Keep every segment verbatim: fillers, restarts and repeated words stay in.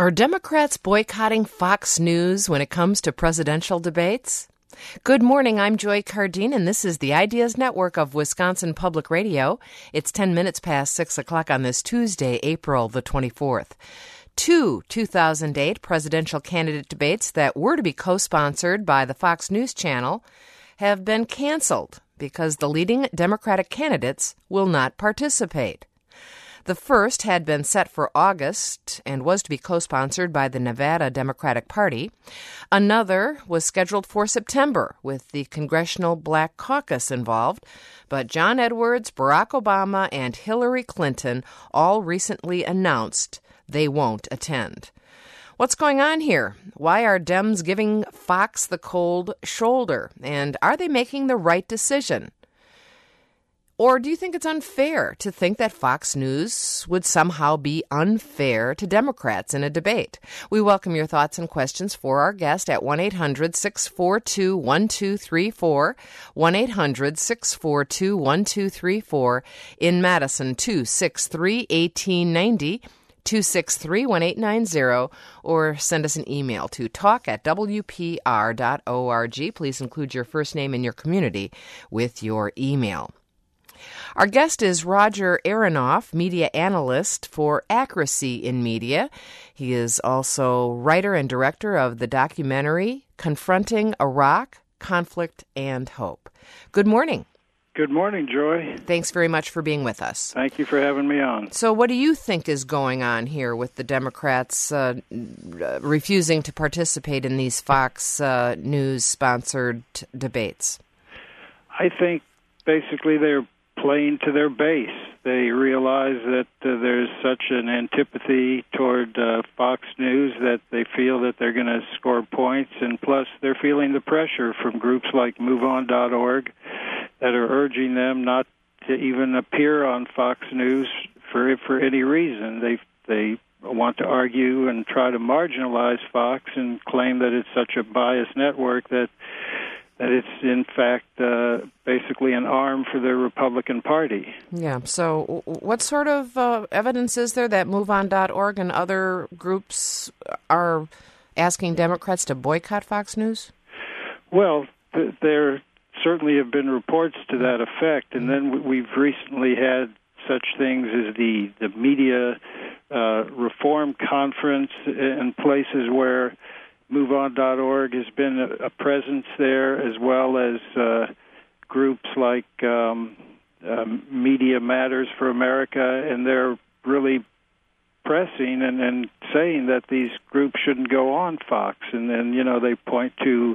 Are Democrats boycotting Fox News when it comes to presidential debates? Good morning, I'm Joy Cardine, and this is the Ideas Network of Wisconsin Public Radio. It's ten minutes past six o'clock on this Tuesday, April the twenty-fourth. Two two thousand eight presidential candidate debates that were to be co-sponsored by the Fox News Channel have been canceled because the leading Democratic candidates will not participate. The first had been set for August and was to be co-sponsored by the Nevada Democratic Party. Another was scheduled for September with the Congressional Black Caucus involved, but John Edwards, Barack Obama, and Hillary Clinton all recently announced they won't attend. What's going on here? Why are Dems giving Fox the cold shoulder? And are they making the right decision? Or do you think it's unfair to think that Fox News would somehow be unfair to Democrats in a debate? We welcome your thoughts and questions for our guest at one eight hundred six four two one two three four, one eight hundred six four two one two three four, in Madison two six three one eight nine zero, two six three one eight nine zero, or send us an email to talk at w p r dot org. Please include your first name and your community with your email. Our guest is Roger Aronoff, media analyst for Accuracy in Media. He is also writer and director of the documentary Confronting Iraq, Conflict and Hope. Good morning. Good morning, Joy. Thanks very much for being with us. Thank you for having me on. So what do you think is going on here with the Democrats uh, refusing to participate in these Fox uh, News-sponsored debates? I think basically they're playing to their base. They realize that uh, there's such an antipathy toward uh, Fox News that they feel that they're going to score points, and plus they're feeling the pressure from groups like move on dot org that are urging them not to even appear on Fox News for for any reason. They they want to argue and try to marginalize Fox and claim that it's such a biased network that that it's, in fact, uh, basically an arm for the Republican Party. Yeah, so what sort of uh, evidence is there that move on dot org and other groups are asking Democrats to boycott Fox News? Well, th- there certainly have been reports to that effect, and then we've recently had such things as the, the media uh, reform conference in places where move on dot org has been a, a presence there, as well as uh, groups like um, uh, Media Matters for America, and they're really pressing and, and saying that these groups shouldn't go on Fox. And then, you know, they point to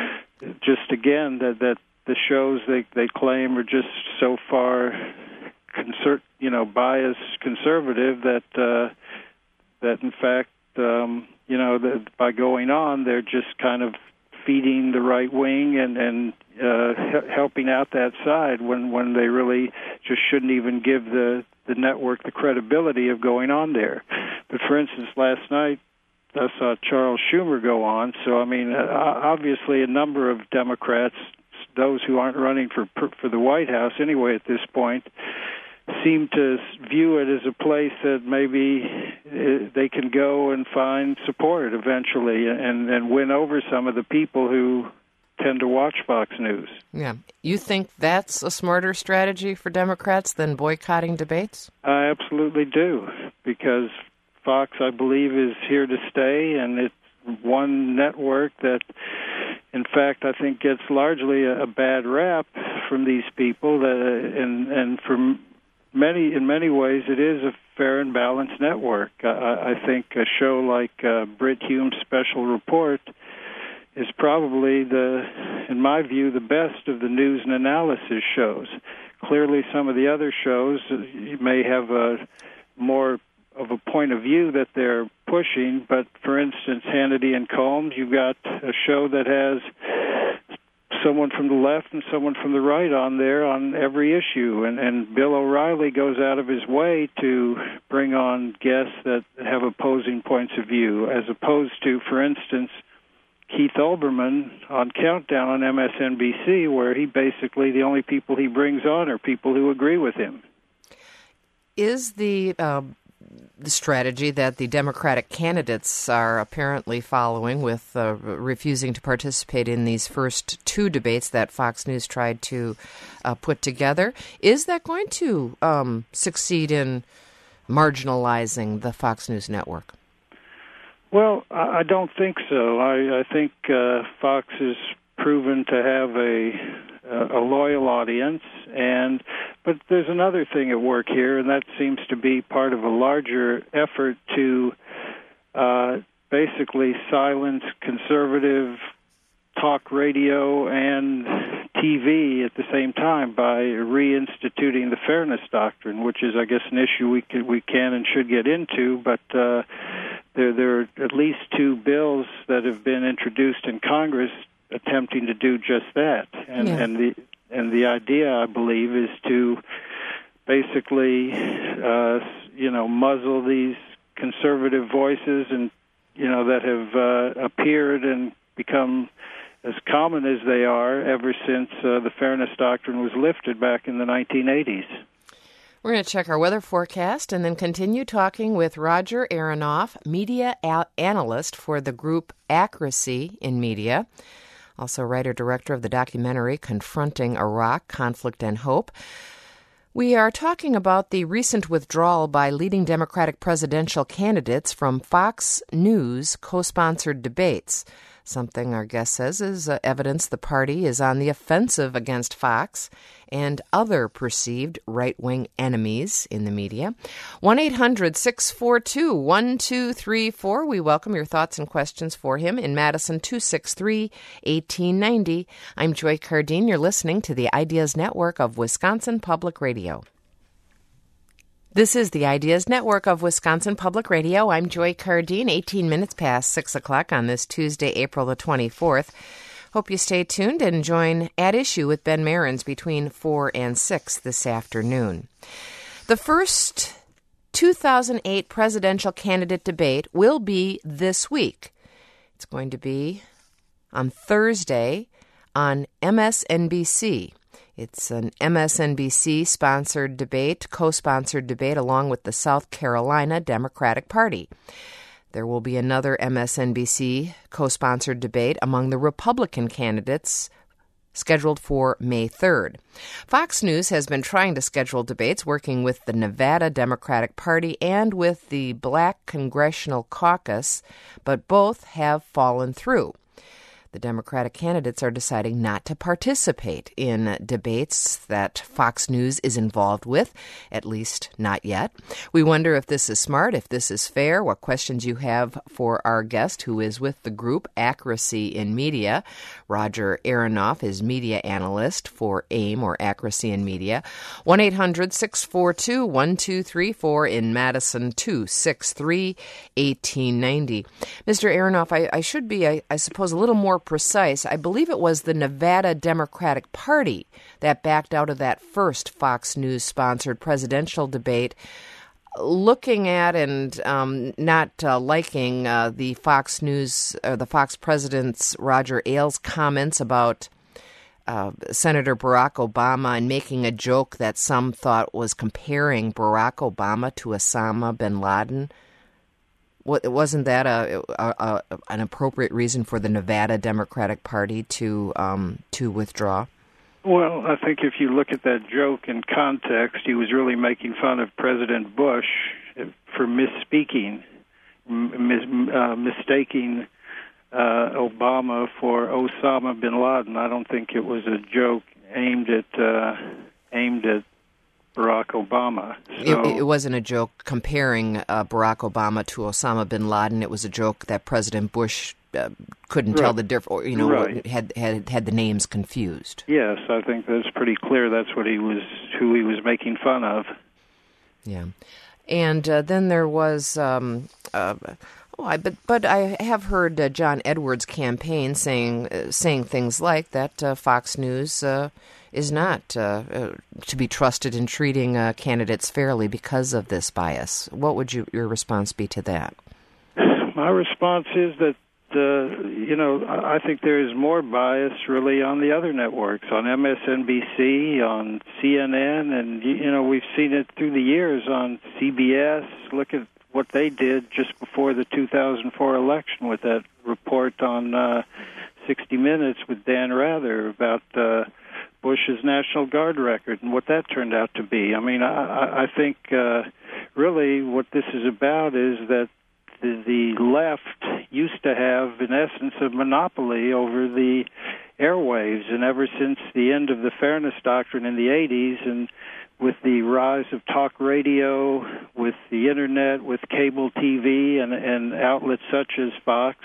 just, again, that, that the shows they, they claim are just so far, conser- you know, biased conservative that, uh, that in fact, um, you know, the, by going on, they're just kind of feeding the right wing and, and uh, he- helping out that side when, when they really just shouldn't even give the, the network the credibility of going on there. But, for instance, last night I saw Charles Schumer go on. So, I mean, uh, obviously a number of Democrats, those who aren't running for for the White House anyway at this point, seem to view it as a place that maybe they can go and find support eventually and, and win over some of the people who tend to watch Fox News. Yeah. You think that's a smarter strategy for Democrats than boycotting debates? I absolutely do, because Fox, I believe, is here to stay, and it's one network that, in fact, I think gets largely a, a bad rap from these people, that, and, and from Many, in many ways, it is a fair and balanced network. I, I think a show like uh, Brit Hume's Special Report is probably the, in my view, the best of the news and analysis shows. Clearly, some of the other shows may have a more of a point of view that they're pushing, but for instance, Hannity and Combs, you've got a show that has someone from the left and someone from the right on there on every issue. And, and Bill O'Reilly goes out of his way to bring on guests that have opposing points of view, as opposed to, for instance, Keith Olbermann on Countdown on M S N B C, where he basically, the only people he brings on are people who agree with him. Is the uh, the strategy that the Democratic candidates are apparently following with uh, refusing to participate in these first two debates that Fox News tried to uh, put together. Is that going to um, succeed in marginalizing the Fox News network? Well, I don't think so. I, I think uh, Fox has proven to have a, a loyal audience, and but there's another thing at work here, and that seems to be part of a larger effort to uh, basically silence conservative talk radio and T V at the same time by reinstituting the fairness doctrine, which is, I guess, an issue we can, we can and should get into, but uh, there, there are at least two bills that have been introduced in Congress attempting to do just that. And, yeah. and the and the idea, I believe, is to basically, uh, you know, muzzle these conservative voices and, you know, that have uh, appeared and become as common as they are ever since uh, the fairness doctrine was lifted back in the nineteen eighties. We're going to check our weather forecast and then continue talking with Roger Aronoff, media al- analyst for the group Accuracy in Media, also writer-director of the documentary Confronting Iraq, Conflict and Hope. We are talking about the recent withdrawal by leading Democratic presidential candidates from Fox News co-sponsored debates. Something our guest says is uh, evidence the party is on the offensive against Fox and other perceived right-wing enemies in the media. one eight hundred six four two one two three four. We welcome your thoughts and questions for him. In Madison, two six three, one eight nine zero. I'm Joy Cardine. You're listening to the Ideas Network of Wisconsin Public Radio. This is the Ideas Network of Wisconsin Public Radio. I'm Joy Cardine, eighteen minutes past six o'clock on this Tuesday, April the twenty-fourth. Hope you stay tuned and join At Issue with Ben Marins between four and six this afternoon. The first two thousand eight presidential candidate debate will be this week. It's going to be on Thursday on M S N B C. It's an M S N B C-sponsored debate, co-sponsored debate, along with the South Carolina Democratic Party. There will be another M S N B C co-sponsored debate among the Republican candidates scheduled for May third. Fox News has been trying to schedule debates working with the Nevada Democratic Party and with the Black Congressional Caucus, but both have fallen through. The Democratic candidates are deciding not to participate in debates that Fox News is involved with, at least not yet. We wonder if this is smart, if this is fair, what questions you have for our guest who is with the group Accuracy in Media. Roger Aronoff is media analyst for AIM, or Accuracy in Media. one eight hundred six four two one two three four in Madison, two six three, one eight nine zero. Mister Aronoff, I, I should be, I, I suppose, a little more precise. I believe it was the Nevada Democratic Party that backed out of that first Fox News-sponsored presidential debate, looking at and um, not uh, liking uh, the Fox News, or the Fox president's Roger Ailes comments about uh, Senator Barack Obama and making a joke that some thought was comparing Barack Obama to Osama bin Laden. Wasn't that a, a, a an appropriate reason for the Nevada Democratic Party to um, to withdraw? Well, I think if you look at that joke in context, he was really making fun of President Bush for misspeaking, mis, uh, mistaking uh, Obama for Osama bin Laden. I don't think it was a joke aimed at uh, aimed at Barack Obama. So, it, it wasn't a joke comparing uh, Barack Obama to Osama bin Laden. It was a joke that President Bush uh, couldn't right. tell the difference, or you know, right. had had had the names confused. Yes, I think that's pretty clear. That's what he was, who he was making fun of. Yeah, and uh, then there was. Um, uh, Oh, I, but but I have heard uh, John Edwards' campaign saying uh, saying things like that uh, Fox News uh, is not uh, uh, to be trusted in treating uh, candidates fairly because of this bias. What would you, your response be to that? My response is that uh, you know, I think there is more bias really on the other networks, on M S N B C, on C N N, and, you know, we've seen it through the years on C B S. Look at what they did just before the two thousand four election with that report on uh, sixty minutes with Dan Rather about uh, Bush's National Guard record and what that turned out to be. I mean, I, I think uh, really what this is about is that the, the left used to have, in essence, a monopoly over the airwaves, and ever since the end of the Fairness Doctrine in the eighties, and with the rise of talk radio, with the Internet, with cable T V, and, and outlets such as Fox,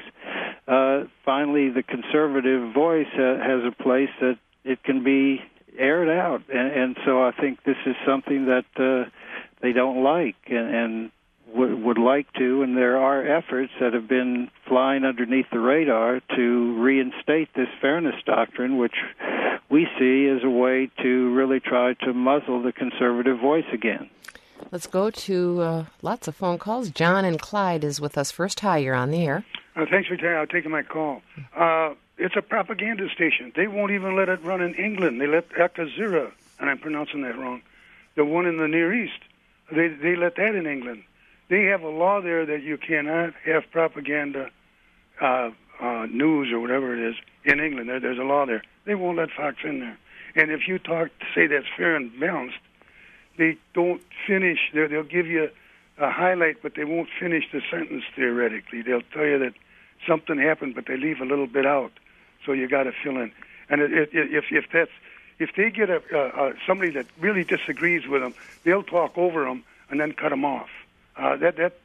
uh, finally the conservative voice uh, has a place that it can be aired out. And, and so I think this is something that uh, they don't like and, and w- would like to, and there are efforts that have been flying underneath the radar to reinstate this Fairness Doctrine, which we see as a way to really try to muzzle the conservative voice again. Let's go to uh, lots of phone calls. John and Clyde is with us first. Hi, you're on the air. Uh, thanks for ta- taking my call. Uh, it's a propaganda station. They won't even let it run in England. They let Al Jazeera, and I'm pronouncing that wrong, the one in the Near East, they they let that in England. They have a law there that you cannot have propaganda uh, uh, news or whatever it is in England. There, there's a law there. They won't let Fox in there. And if you talk, say that's fair and balanced, they don't finish. They'll give you a highlight, but they won't finish the sentence theoretically. They'll tell you that something happened, but they leave a little bit out, so you got to fill in. And it, it, if if that's if they get a, a, a somebody that really disagrees with them, they'll talk over them and then cut them off. Uh, that that.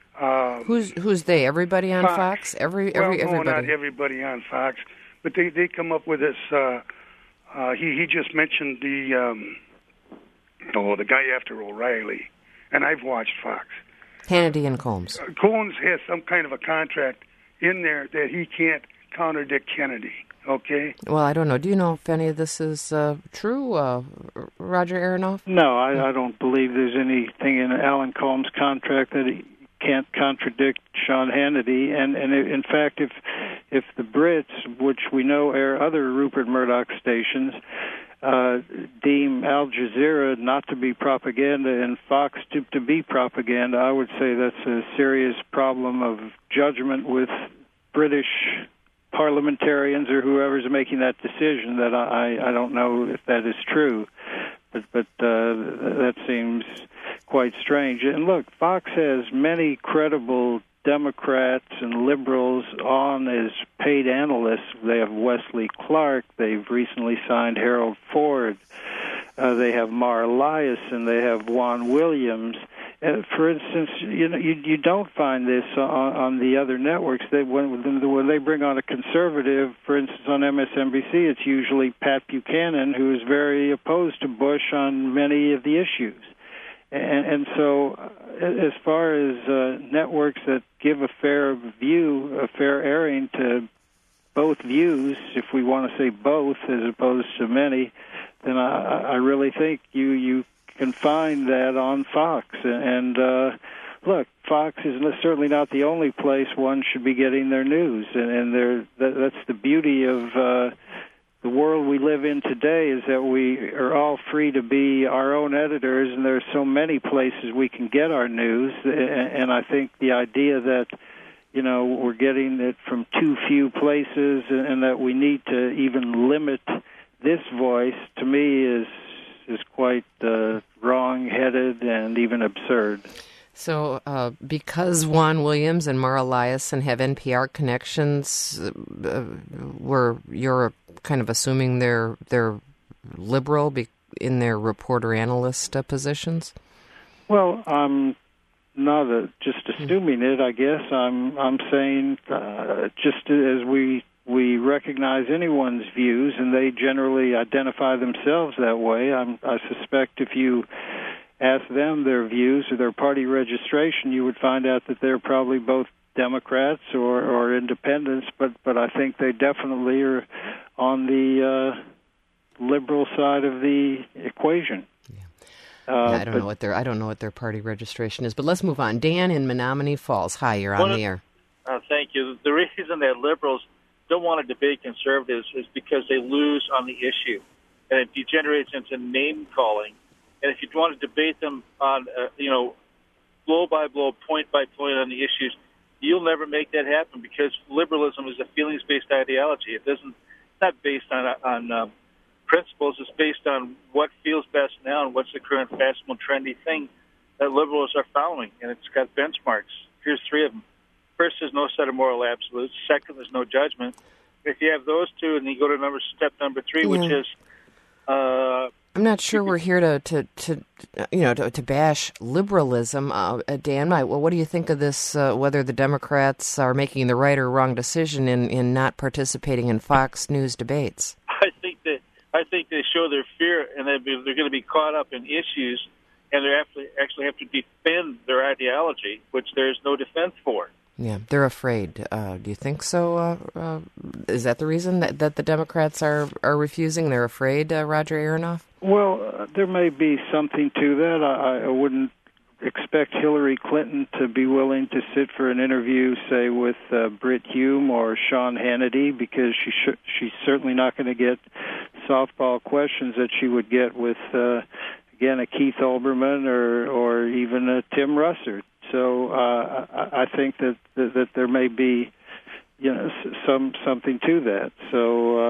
Uh, who's who's they? Everybody on Fox? Fox? Every every well, no, everybody. not everybody on Fox, but they they come up with this. Uh, uh, he he just mentioned the um, oh the guy after O'Reilly, and I've watched Fox. Hannity and Combs. Uh, Combs has some kind of a contract in there that he can't contradict Kennedy. Okay. Well, I don't know. Do you know if any of this is uh, true, uh, Roger Aronoff? No, I, I don't believe there's anything in Alan Combs' contract that he can't contradict Sean Hannity. And, and in fact, if if the Brits, which we know air other Rupert Murdoch stations, uh, deem Al Jazeera not to be propaganda and Fox to, to be propaganda, I would say that's a serious problem of judgment with British parliamentarians or whoever's making that decision. That I, I don't know if that is true, but but uh, that seems quite strange. And look, Fox has many credible Democrats and liberals on as paid analysts. They have Wesley Clark. They've recently signed Harold Ford. Uh, they have Mara Liasson. They have Juan Williams. Uh, for instance, you know, you, you don't find this on, on the other networks. They, when, when they bring on a conservative, for instance, on M S N B C, it's usually Pat Buchanan, who is very opposed to Bush on many of the issues. And, and so, uh, as far as uh, networks that give a fair view, a fair airing to both views, if we want to say both as opposed to many, then I, I really think you you. can find that on Fox. And uh, look, Fox is certainly not the only place one should be getting their news. And, and that, that's the beauty of uh, the world we live in today, is that we are all free to be our own editors, and there are so many places we can get our news. And, and I think the idea that, you know, we're getting it from too few places and, and that we need to even limit this voice, to me, is is quite uh, wrong-headed and even absurd. So uh, because Juan Williams and Mara Liasson have N P R connections, uh, were you're kind of assuming they're they're liberal be- in their reporter-analyst uh, positions? Well, I'm not a, just assuming it, I guess. I'm I'm saying uh, just as we we recognize anyone's views, and they generally identify themselves that way. I'm, I suspect if you ask them their views or their party registration, you would find out that they're probably both Democrats or, or independents, but, but I think they definitely are on the uh, liberal side of the equation. Yeah. Uh, yeah, I don't but, know what their I don't know what their party registration is, but let's move on. Dan in Menominee Falls. Hi, you're on the air. Uh, thank thank you. The reason that liberals don't want to debate conservatives is because they lose on the issue, and it degenerates into name calling. And if you want to debate them on, uh, you know, blow by blow, point by point on the issues, you'll never make that happen because liberalism is a feelings-based ideology. It doesn't. It's not based on on um, principles. It's based on what feels best now and what's the current fashionable, trendy thing that liberals are following, and it's got benchmarks. Here's three of them. First, there's no set of moral absolutes. Second, there's no judgment. If you have those two, and you go to number step number three, yeah. which is uh, I'm not sure we're here to, to, to you know, to, to bash liberalism. Uh, Dan, well, what do you think of this, uh, whether the Democrats are making the right or wrong decision in, in not participating in Fox News debates? I think that I think they show their fear, and they're, they're going to be caught up in issues, and they actually, actually have to defend their ideology, which there's no defense for. Yeah, they're afraid. Uh, do you think so? Uh, uh, is that the reason that, that the Democrats are, are refusing? They're afraid, uh, Roger Aronoff? Well, uh, there may be something to that. I, I wouldn't expect Hillary Clinton to be willing to sit for an interview, say, with uh, Brit Hume or Sean Hannity, because she sh- she's certainly not going to get softball questions that she would get with, uh, again, a Keith Olbermann or, or even a Tim Russert. So uh, I, I think that, that that there may be, you know, some something to that. So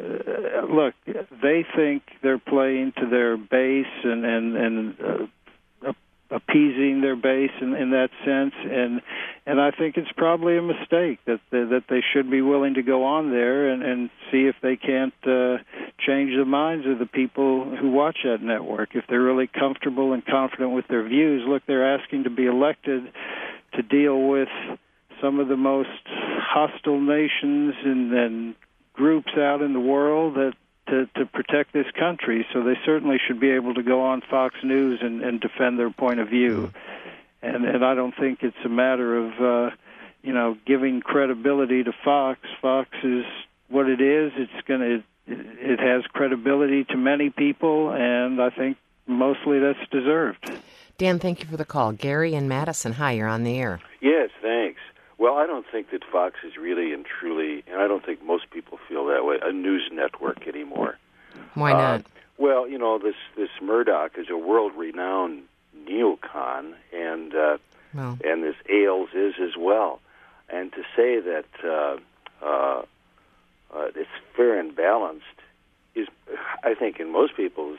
uh, look, they think they're playing to their base and and and uh, appeasing their base in, in that sense, and and I think it's probably a mistake that they, that they should be willing to go on there and, and see if they can't uh, change the minds of the people who watch that network. If they're really comfortable and confident with their views, look, they're asking to be elected to deal with some of the most hostile nations and, and groups out in the world that to, to protect this country. So they certainly should be able to go on Fox News and, and defend their point of view. And, and I don't think it's a matter of, uh, you know, giving credibility to Fox. Fox is what it is. It's going to, it has credibility to many people, and I think mostly that's deserved. Dan, thank you for the call. Gary and Madison, hi, you're on the air. Yes, thanks. Well, I don't think that Fox is really and truly, and I don't think most people feel that way, a news network anymore. Why not? Uh, well, you know, this, this Murdoch is a world-renowned neocon, and uh, well. and this Ailes is as well. And to say that uh, uh, uh, it's fair and balanced is, I think, in most people's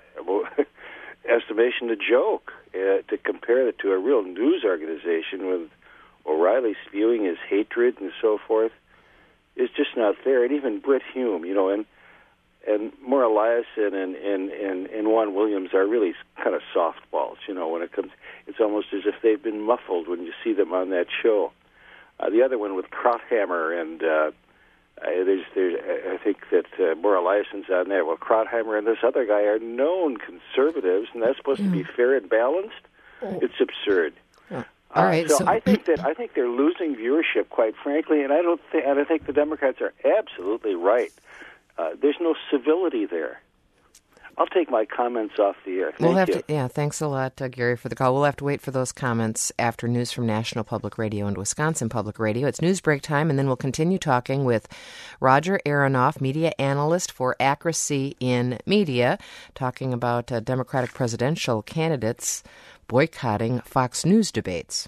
estimation, a joke. Uh, to compare it to a real news organization with O'Reilly spewing his hatred and so forth is just not fair. And even Brit Hume, you know, and and Maura Liasson and, and, and, and Juan Williams are really kind of softballs, you know, when it comes. It's almost as if they've been muffled when you see them on that show. Uh, the other one with Krauthammer and uh, there's, there's, I think that uh, Maura Liasson's on there. Well, Krauthammer and this other guy are known conservatives, and that's supposed mm. to be fair and balanced. Oh. It's absurd. Oh. All right, uh, so, so I think that I think they're losing viewership, quite frankly, and I don't think and I think the Democrats are absolutely right. Uh, there's no civility there. I'll take my comments off the air. Thank we'll have you. to, yeah, thanks a lot, uh, Gary, for the call. We'll have to wait for those comments after news from National Public Radio and Wisconsin Public Radio. It's news break time, and then we'll continue talking with Roger Aronoff, media analyst for Accuracy in Media, talking about uh, Democratic presidential candidates boycotting Fox News debates.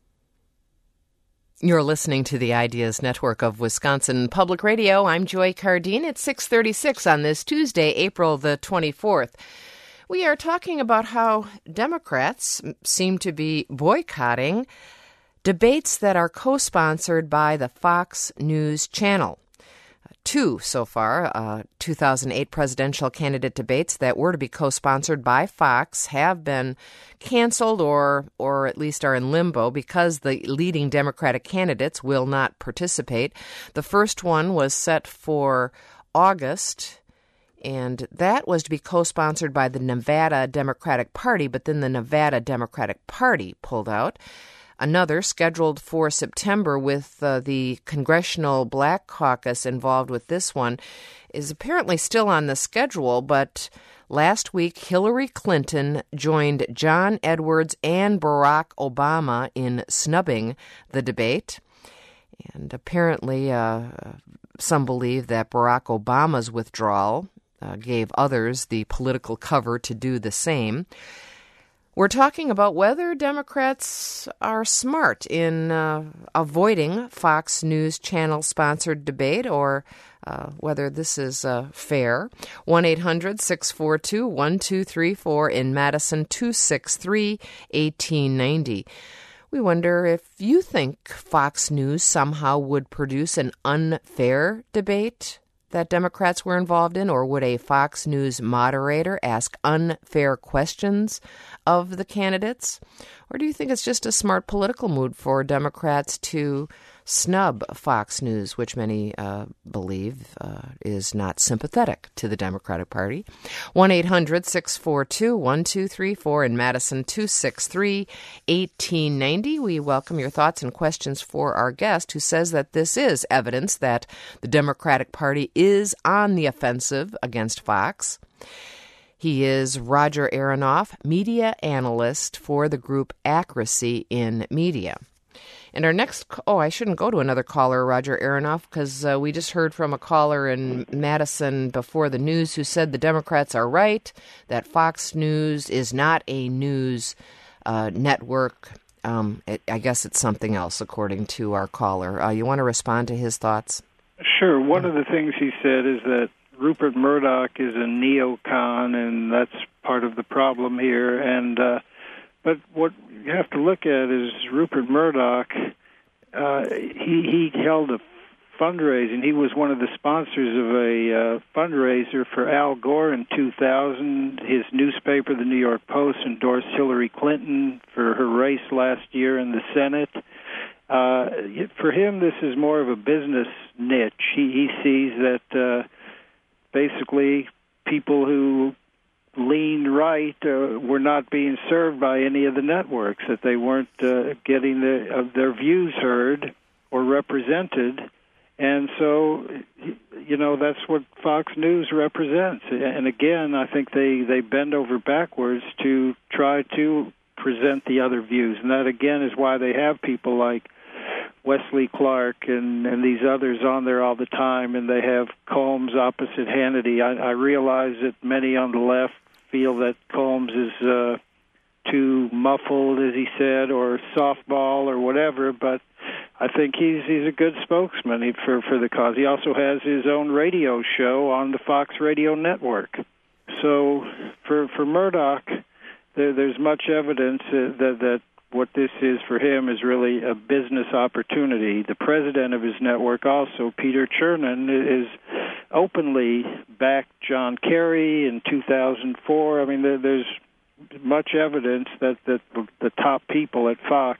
You're listening to the Ideas Network of Wisconsin Public Radio. I'm Joy Cardine. It's six thirty-six on this Tuesday, April the twenty-fourth. We are talking about how Democrats seem to be boycotting debates that are co-sponsored by the Fox News Channel. Two so far, uh, two thousand eight presidential candidate debates that were to be co-sponsored by Fox have been canceled or or at least are in limbo because the leading Democratic candidates will not participate. The first one was set for August, and that was to be co-sponsored by the Nevada Democratic Party, but then the Nevada Democratic Party pulled out. Another scheduled for September with uh, the Congressional Black Caucus involved with this one is apparently still on the schedule, but last week Hillary Clinton joined John Edwards and Barack Obama in snubbing the debate. And apparently, uh, some believe that Barack Obama's withdrawal uh, gave others the political cover to do the same. We're talking about whether Democrats are smart in uh, avoiding Fox News Channel-sponsored debate, or uh, whether this is uh, fair. one eight hundred six four two one two three four in Madison, two six three one eight nine zero. We wonder if you think Fox News somehow would produce an unfair debate that Democrats were involved in, or would a Fox News moderator ask unfair questions of the candidates? Or do you think it's just a smart political move for Democrats to snub Fox News, which many uh, believe uh, is not sympathetic to the Democratic Party? one eight hundred six four two one two three four in Madison, two six three one eight nine zero. We welcome your thoughts and questions for our guest, who says that this is evidence that the Democratic Party is on the offensive against Fox. He is Roger Aronoff, media analyst for the group Accuracy in Media. And our next, oh, I shouldn't go to another caller, Roger Aronoff, because uh, we just heard from a caller in Madison before the news who said the Democrats are right, that Fox News is not a news uh, network. Um, it, I guess it's something else, according to our caller. Uh, you want to respond to his thoughts? Sure. One of the things he said is that Rupert Murdoch is a neocon, and that's part of the problem here. And uh, but what you have to look at is Rupert Murdoch. Uh, he he held a fundraising. He was one of the sponsors of a uh, fundraiser for Al Gore in two thousand. His newspaper, the New York Post, endorsed Hillary Clinton for her race last year in the Senate. Uh, for him, this is more of a business niche. He, he sees that uh, basically people who lean right uh, were not being served by any of the networks, that they weren't uh, getting the, uh, their views heard or represented. And so, you know, that's what Fox News represents. And again, I think they, they bend over backwards to try to present the other views. And that, again, is why they have people like Wesley Clark and, and these others on there all the time, and they have Combs opposite Hannity. I, I realize that many on the left feel that Combs is uh, too muffled, as he said, or softball or whatever, but I think he's he's a good spokesman for, for the cause. He also has his own radio show on the Fox Radio Network. So for for Murdoch, there, there's much evidence uh, that that what this is for him is really a business opportunity. The president of his network also, Peter Chernin, is openly backed John Kerry in two thousand four. I mean, there, there's much evidence that, that the top people at Fox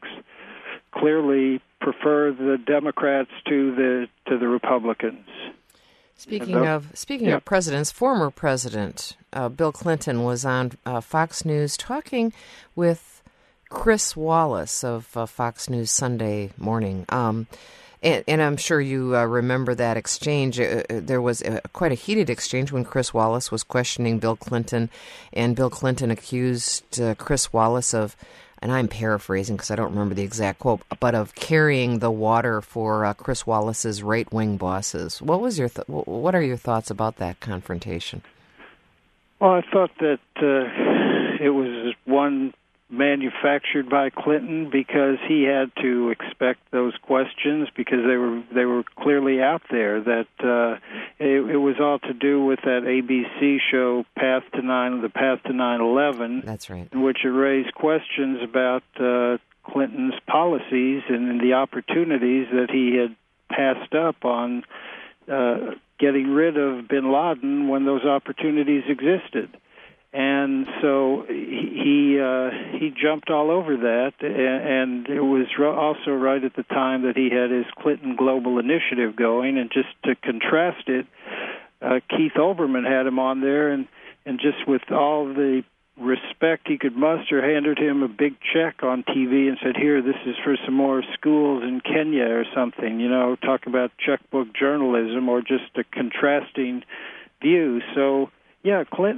clearly prefer the Democrats to the to the Republicans. Speaking the, of speaking yeah. of presidents, former president uh, Bill Clinton was on uh, Fox News talking with Chris Wallace of uh, Fox News Sunday Morning. Um, and, and I'm sure you uh, remember that exchange. Uh, there was a, quite a heated exchange when Chris Wallace was questioning Bill Clinton, and Bill Clinton accused uh, Chris Wallace of, and I'm paraphrasing because I don't remember the exact quote, but of carrying the water for uh, Chris Wallace's right-wing bosses. What was your th- what are your thoughts about that confrontation? Well, I thought that uh, it was one manufactured by Clinton because he had to expect those questions because they were they were clearly out there. That uh, it, it was all to do with that A B C show Path to Nine, the Path to nine eleven. That's right. In which it raised questions about uh, Clinton's policies and the opportunities that he had passed up on uh, getting rid of bin Laden when those opportunities existed. And so he he, uh, he jumped all over that, and it was also right at the time that he had his Clinton Global Initiative going. And just to contrast it, uh, Keith Olbermann had him on there, and, and just with all the respect he could muster, handed him a big check on T V and said, "Here, this is for some more schools in Kenya or something." You know, talk about checkbook journalism or just a contrasting view. So, yeah, Clinton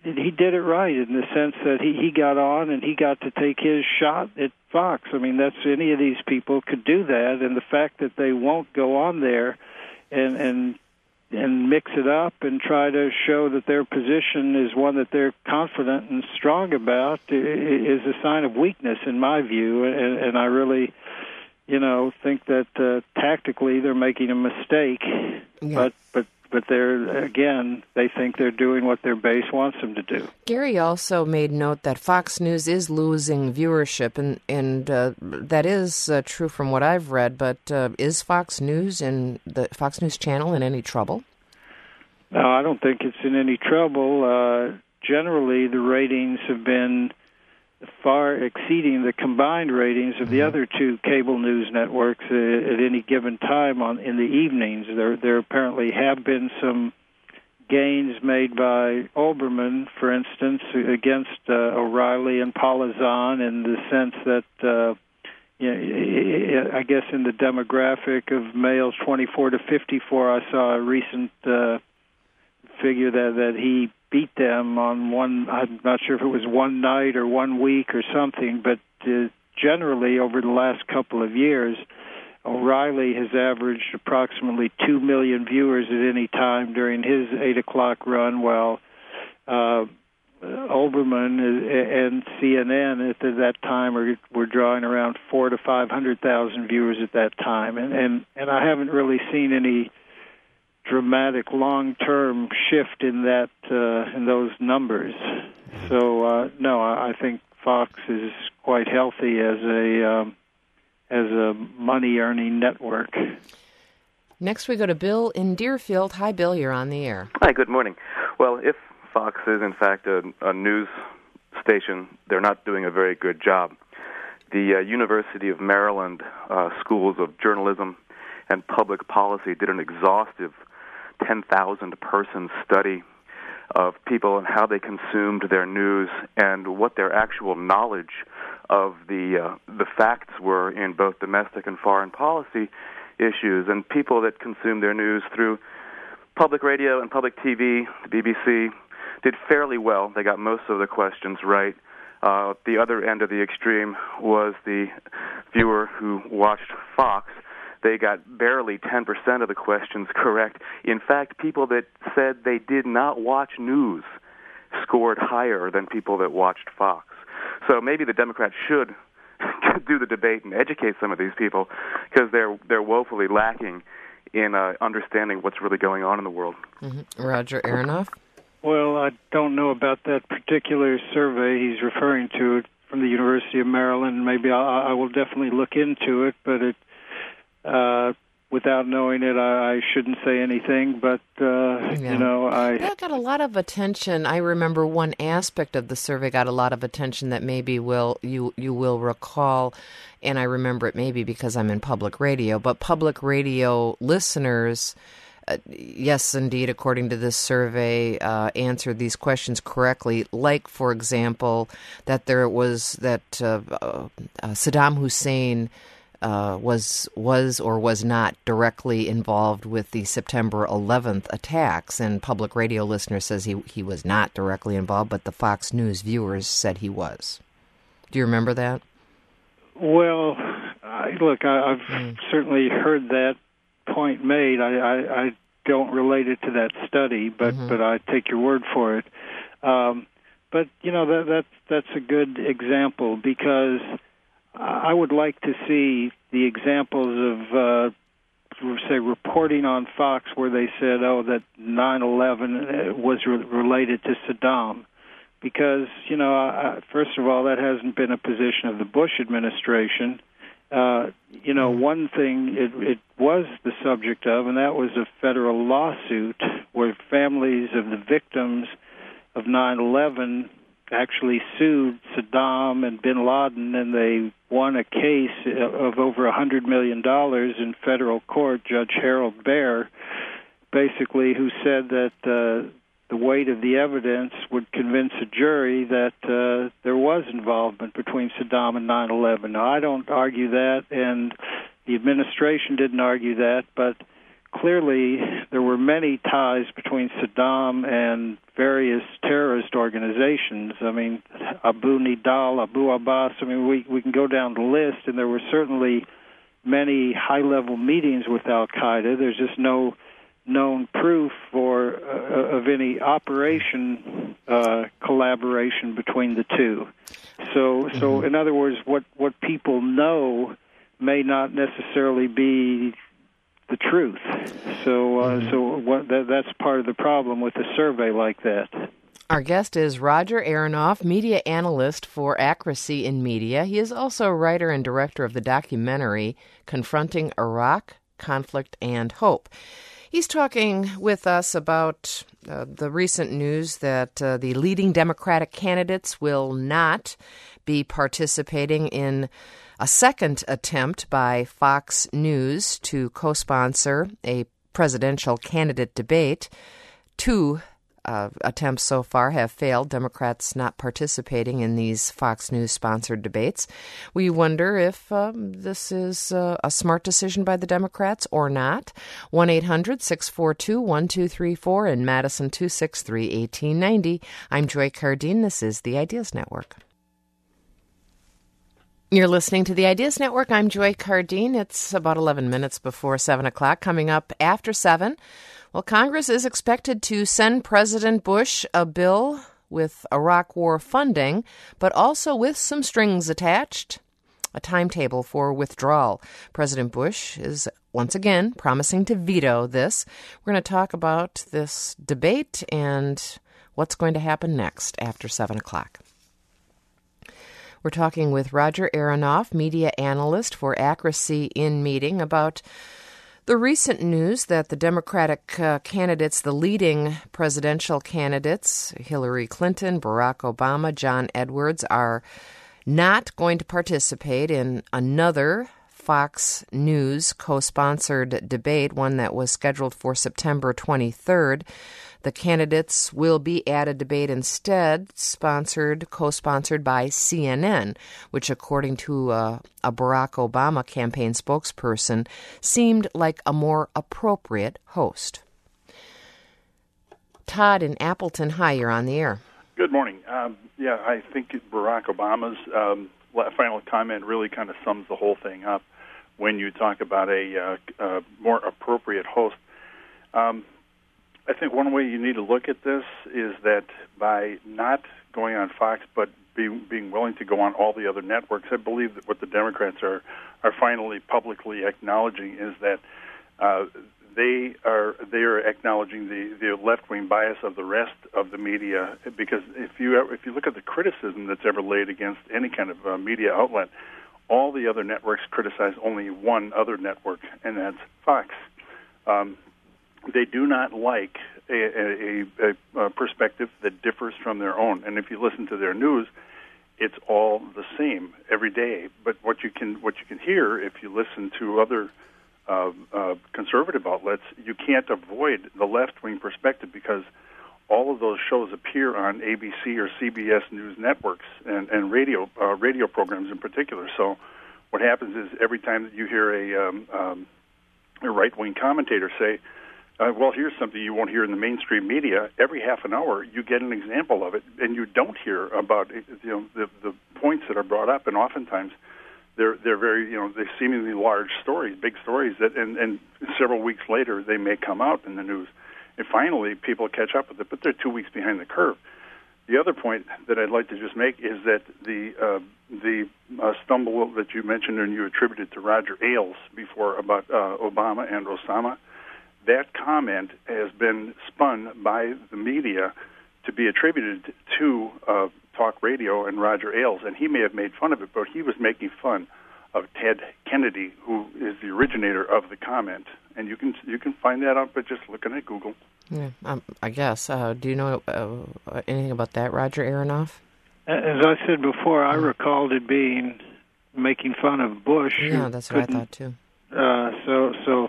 he did it right in the sense that he, he got on and he got to take his shot at Fox. I mean, that's any of these people could do that, and the fact that they won't go on there and and and mix it up and try to show that their position is one that they're confident and strong about is a sign of weakness, in my view. And, and I really, you know, think that uh, tactically they're making a mistake. Yeah. But but but they're again, they think they're doing what their base wants them to do. Gary also made note that Fox News is losing viewership, and and uh, that is uh, true from what I've read. But uh, is Fox News and the Fox News channel in any trouble? No, I don't think it's in any trouble. Uh, generally, the ratings have been far exceeding the combined ratings of the mm-hmm. other two cable news networks uh, at any given time on in the evenings. There, there apparently have been some gains made by Olbermann, for instance, against uh, O'Reilly and Polizon, in the sense that, uh, you know, I guess in the demographic of males twenty-four to fifty-four, I saw a recent uh, figure that, that he beat them on one, I'm not sure if it was one night or one week or something, but uh, generally over the last couple of years, O'Reilly has averaged approximately two million viewers at any time during his eight o'clock run, while uh, Olbermann and C N N at that time are, were drawing around four to five hundred thousand viewers at that time. And, and, and I haven't really seen any dramatic long-term shift in that uh, in those numbers. So uh, no, I think Fox is quite healthy as a um, as a money-earning network. Next, we go to Bill in Deerfield. Hi, Bill. You're on the air. Hi. Good morning. Well, if Fox is in fact a, a news station, they're not doing a very good job. The uh, University of Maryland uh, schools of journalism and public policy did an exhaustive ten thousand person study of people and how they consumed their news and what their actual knowledge of the uh, the facts were in both domestic and foreign policy issues. And people that consumed their news through public radio and public T V, the B B C, did fairly well. They got most of the questions right. Uh, the other end of the extreme was the viewer who watched Fox. They got barely ten percent of the questions correct. In fact, people that said they did not watch news scored higher than people that watched Fox. So maybe the Democrats should do the debate and educate some of these people, because they're they're woefully lacking in uh, understanding what's really going on in the world. Mm-hmm. Roger Aronoff? Well, I don't know about that particular survey he's referring to, it from the University of Maryland. Maybe I, I will definitely look into it, but it Uh, without knowing it, I, I shouldn't say anything, but, uh, yeah. you know, I... That got a lot of attention. I remember one aspect of the survey got a lot of attention that maybe will you, you will recall, and I remember it maybe because I'm in public radio, but public radio listeners, uh, yes, indeed, according to this survey, uh, answered these questions correctly, like, for example, that there was, that uh, uh, Saddam Hussein Uh, was was or was not directly involved with the September eleventh attacks, and public radio listener says he he was not directly involved, but the Fox News viewers said he was. Do you remember that? Well, I, look, I, I've mm. certainly heard that point made. I, I, I don't relate it to that study, but, mm-hmm. but I take your word for it. Um, but you know that that's that's a good example, because I would like to see the examples of, uh, say, reporting on Fox where they said, oh, that nine eleven was re- related to Saddam. Because, you know, I, first of all, that hasn't been a position of the Bush administration. Uh, you know, one thing it, it was the subject of, and that was a federal lawsuit where families of the victims of nine eleven actually sued Saddam and bin Laden, and they won a case of over one hundred million dollars in federal court. Judge Harold Baer, basically, who said that uh, the weight of the evidence would convince a jury that uh, there was involvement between Saddam and nine eleven. Now, I don't argue that, and the administration didn't argue that, but clearly there were many ties between Saddam and various terrorist organizations. I mean, Abu Nidal, Abu Abbas, I mean, we, we can go down the list, and there were certainly many high-level meetings with al-Qaeda. There's just no known proof for uh, of any operation uh, collaboration between the two. So, mm-hmm. so in other words, what, what people know may not necessarily be the truth. So, uh, mm-hmm. so what, that, that's part of the problem with a survey like that. Our guest is Roger Aronoff, media analyst for Accuracy in Media. He is also a writer and director of the documentary Confronting Iraq, Conflict and Hope. He's talking with us about uh, the recent news that uh, the leading Democratic candidates will not be participating in a second attempt by Fox News to co-sponsor a presidential candidate debate. Two uh, attempts so far have failed, Democrats not participating in these Fox News-sponsored debates. We wonder if um, this is uh, a smart decision by the Democrats or not. one eight hundred six four two one two three four and Madison two six three one eight nine zero. I'm Joy Cardine. This is the Ideas Network. You're listening to the Ideas Network. I'm Joy Cardine. It's about eleven minutes before seven o'clock. Coming up after seven, well, Congress is expected to send President Bush a bill with Iraq War funding, but also with some strings attached, a timetable for withdrawal. President Bush is once again promising to veto this. We're going to talk about this debate and what's going to happen next after seven o'clock. We're talking with Roger Aronoff, media analyst for Accuracy in Meeting, about the recent news that the Democratic uh, candidates, the leading presidential candidates, Hillary Clinton, Barack Obama, John Edwards, are not going to participate in another Fox News co-sponsored debate, one that was scheduled for September twenty-third. The candidates will be at a debate instead, sponsored, co-sponsored by C N N, which, according to a, a Barack Obama campaign spokesperson, seemed like a more appropriate host. Todd in Appleton, hi, you're on the air. Good morning. Um, yeah, I think Barack Obama's um, final comment really kind of sums the whole thing up when you talk about a uh, uh, more appropriate host. Um, I think one way you need to look at this is that by not going on Fox but be, being willing to go on all the other networks, I believe that what the Democrats are, are finally publicly acknowledging is that uh, they are they are acknowledging the, the left-wing bias of the rest of the media, because if you if you look at the criticism that's ever laid against any kind of uh, media outlet, all the other networks criticize only one other network, and that's Fox. Um, They do not like a, a, a perspective that differs from their own. And if you listen to their news, it's all the same every day. But what you can what you can hear if you listen to other uh, uh, conservative outlets, you can't avoid the left-wing perspective, because all of those shows appear on A B C or C B S News networks and, and radio uh, radio programs in particular. So what happens is every time that you hear a, um, um, a right-wing commentator say, Uh, well, here's something you won't hear in the mainstream media. Every half an hour, you get an example of it, and you don't hear about you know the, the points that are brought up. And oftentimes, they're they're very you know they seemingly large stories, big stories that, and, and several weeks later, they may come out in the news. And finally, people catch up with it, but they're two weeks behind the curve. The other point that I'd like to just make is that the uh, the uh, stumble that you mentioned and you attributed to Roger Ailes before about uh, Obama and Osama. That comment has been spun by the media to be attributed to uh, talk radio and Roger Ailes, and he may have made fun of it, but he was making fun of Ted Kennedy, who is the originator of the comment. And you can you can find that out by just looking at Google. Yeah, um, I guess. Uh, do you know uh, anything about that, Roger Aronoff? As I said before, I recalled it being making fun of Bush. Yeah, that's what I thought too. Uh, so so.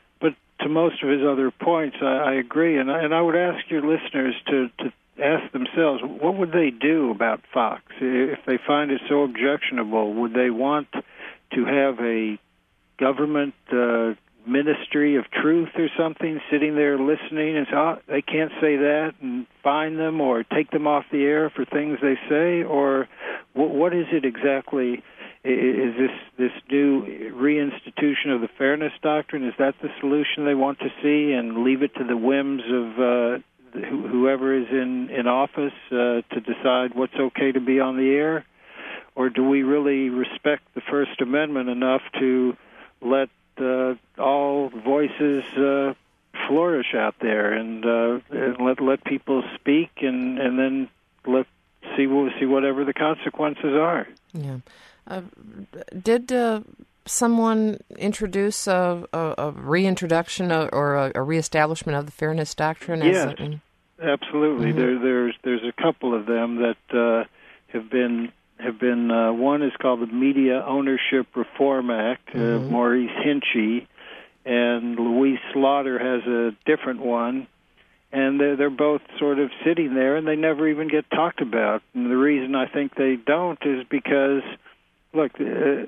To most of his other points, I, I agree, and I, and I would ask your listeners to, to ask themselves, what would they do about Fox if they find it so objectionable? Would they want to have a government uh, Ministry of Truth or something sitting there listening and say, oh, they can't say that, and fine them or take them off the air for things they say? Or what, what is it exactly? Is this this new reinstitution of the fairness doctrine, is that the solution they want to see, and leave it to the whims of uh, whoever is in, in office uh, to decide what's okay to be on the air? Or do we really respect the First Amendment enough to let uh, all voices uh, flourish out there and, uh, and let let people speak and, and then let see see whatever the consequences are? Yeah. Uh, did uh, someone introduce a, a, a reintroduction of, or a, a reestablishment of the fairness doctrine? As yes, a, absolutely. Mm-hmm. There, there's there's a couple of them that uh, have been have been. Uh, one is called the Media Ownership Reform Act. Mm-hmm. Uh, Maurice Hinchey and Louise Slaughter has a different one. And they're, they're both sort of sitting there, and they never even get talked about. And the reason I think they don't is because, look, uh,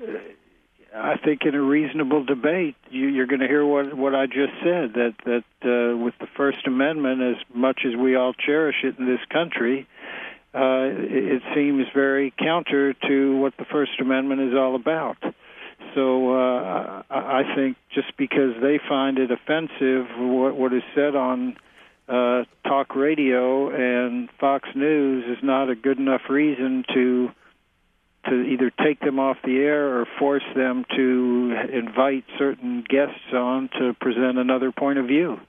I think in a reasonable debate, you, you're going to hear what what I just said, that, that uh, with the First Amendment, as much as we all cherish it in this country, uh, it, it seems very counter to what the First Amendment is all about. So uh, I, I think just because they find it offensive, what, what is said on Uh, talk radio and Fox News is not a good enough reason to to either take them off the air or force them to invite certain guests on to present another point of view.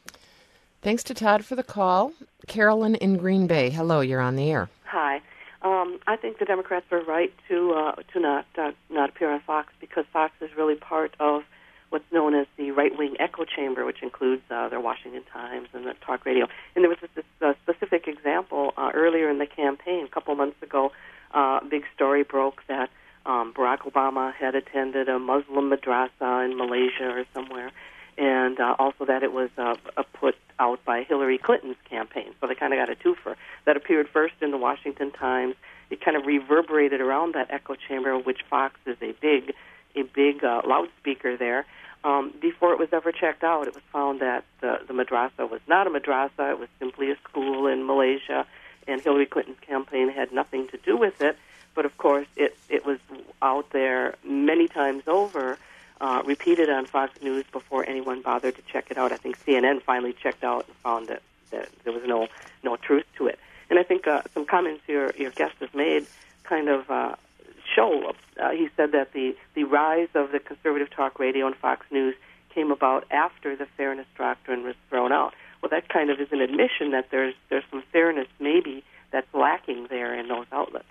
Thanks to Todd for the call. Carolyn in Green Bay. Hello, you're on the air. Hi. Um, I think the Democrats are right to uh, to not uh, not appear on Fox, because Fox is really part of what's known as the right-wing echo chamber, which includes uh, their Washington Times and the talk radio. And there was this, this uh, specific example uh, earlier in the campaign, a couple months ago. Uh, a big story broke that um, Barack Obama had attended a Muslim madrasa in Malaysia or somewhere, and uh, also that it was uh, put out by Hillary Clinton's campaign. So they kind of got a twofer. That appeared first in the Washington Times. It kind of reverberated around that echo chamber, which Fox is a big, a big uh, loudspeaker there. Um, before it was ever checked out, it was found that the, the madrasa was not a madrasa. It was simply a school in Malaysia, and Hillary Clinton's campaign had nothing to do with it. But, of course, it, it was out there many times over, uh, repeated on Fox News before anyone bothered to check it out. I think C N N finally checked out and found that, that there was no, no truth to it. And I think uh, some comments your, your guest has made kind of uh, show. Uh, he said that the, the rise of the conservative talk radio and Fox News came about after the fairness doctrine was thrown out. Well, that kind of is an admission that there's there's some fairness maybe that's lacking there in those outlets.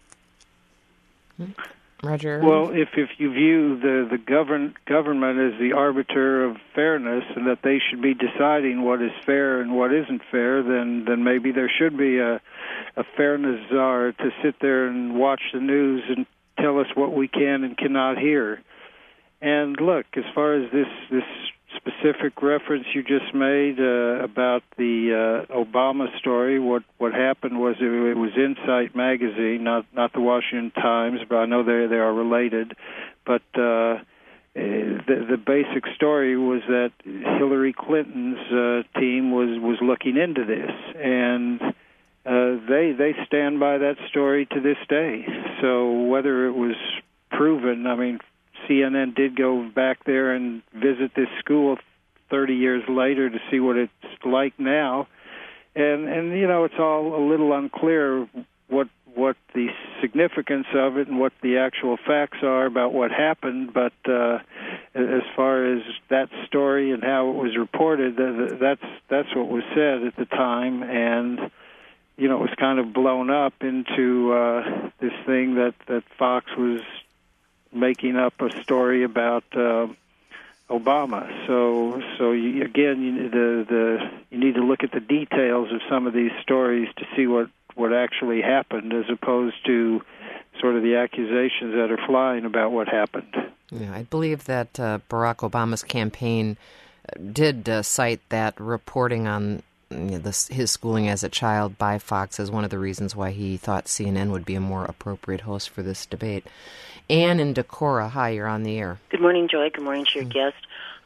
Roger. Well, if if you view the the govern, government as the arbiter of fairness, and that they should be deciding what is fair and what isn't fair, then then maybe there should be a a fairness czar to sit there and watch the news and tell us what we can and cannot hear. And look, as far as this this specific reference you just made uh, about the uh, Obama story, what what happened was it, it was Insight magazine, not not the Washington Times, but I know they they are related. But uh, the the basic story was that Hillary Clinton's uh, team was was looking into this, and uh, they they stand by that story to this day. So whether it was proven, I mean, C N N did go back there and visit this school thirty years later to see what it's like now, and and you know, it's all a little unclear what what the significance of it and what the actual facts are about what happened. But uh, as far as that story and how it was reported, that's that's what was said at the time, and you know, it was kind of blown up into uh, this thing that that Fox was making up a story about uh, Obama. So, so you, again, you, the the you need to look at the details of some of these stories to see what, what actually happened, as opposed to sort of the accusations that are flying about what happened. Yeah, I believe that uh, Barack Obama's campaign did uh, cite that reporting on you know, this, his schooling as a child by Fox as one of the reasons why he thought C N N would be a more appropriate host for this debate. Anne in Decorah, hi, you're on the air. Good morning, Joy. Good morning to your mm-hmm. guest.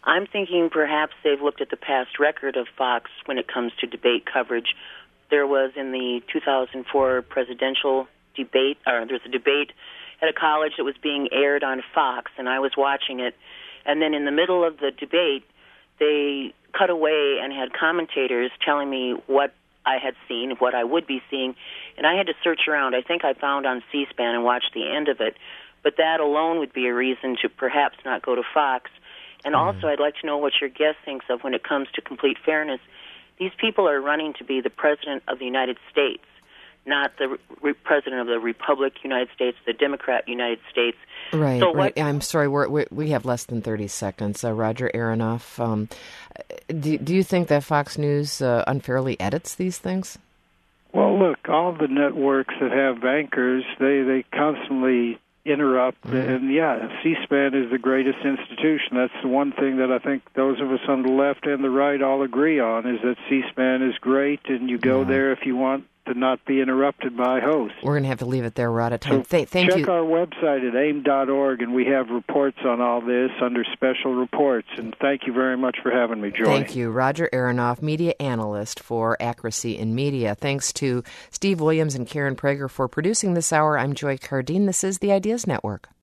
I'm thinking perhaps they've looked at the past record of Fox when it comes to debate coverage. There was in the two thousand four presidential debate, or there's a debate at a college that was being aired on Fox, and I was watching it. And then in the middle of the debate, they cut away and had commentators telling me what I had seen, what I would be seeing, and I had to search around. I think I found on C-SPAN and watched the end of it. But that alone would be a reason to perhaps not go to Fox. And also, I'd like to know what your guest thinks of when it comes to complete fairness. These people are running to be the President of the United States, not the re- President of the Republic United States, the Democrat United States. Right, so right. What, I'm sorry, we're, we we have less than thirty seconds. Uh, Roger Aronoff, um, do, do you think that Fox News uh, unfairly edits these things? Well, look, all the networks that have anchors, they, they constantly interrupt, mm-hmm. and yeah, C-SPAN is the greatest institution. That's the one thing that I think those of us on the left and the right all agree on, is that C-SPAN is great, and you go yeah. there if you want to not be interrupted by hosts. We're going to have to leave it there. We're out of time. So Th- thank check you. Check our website at aim dot org, and we have reports on all this under special reports. And thank you very much for having me, Joy. Thank you. Roger Aronoff, media analyst for Accuracy in Media. Thanks to Steve Williams and Karen Prager for producing this hour. I'm Joy Cardine. This is the Ideas Network.